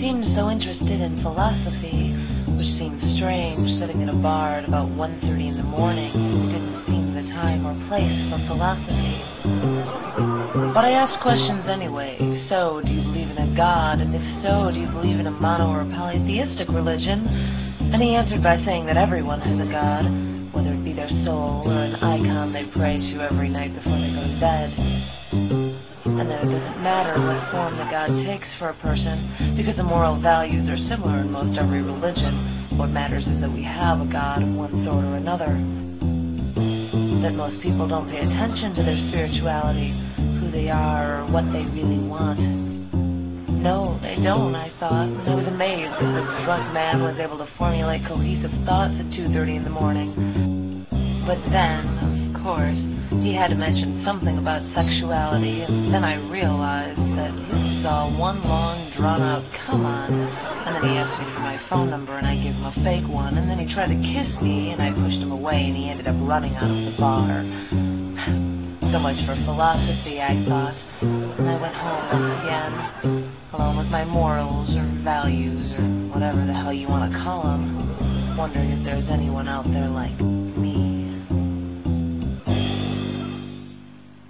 seemed so interested in philosophy, which seemed strange, sitting in a bar at about 1:30 in the morning. It didn't seem the time or place for philosophy. But I asked questions anyway. So, do you believe in a god? And if so, do you believe in a mono or a polytheistic religion? And he answered by saying that everyone has a god, whether it be their soul or an icon they pray to every night before they go to bed. And that it doesn't matter what form the god takes for a person, because the moral values are similar in most every religion. What matters is that we have a god of one sort or another. That most people don't pay attention to their spirituality, who they are, or what they really want. No, they don't, I thought, and I was amazed that this drunk man was able to formulate cohesive thoughts at 2:30 in the morning. But then, of course, he had to mention something about sexuality, and then I realized that this was all one long, drawn-out come on. And then he asked me for my phone number, and I gave him a fake one, and then he tried to kiss me, and I pushed him away, and he ended up running out of the bar. So much for philosophy, I thought, and I went home once again, along with my morals, or values, or whatever the hell you want to call them, wondering if there's anyone out there like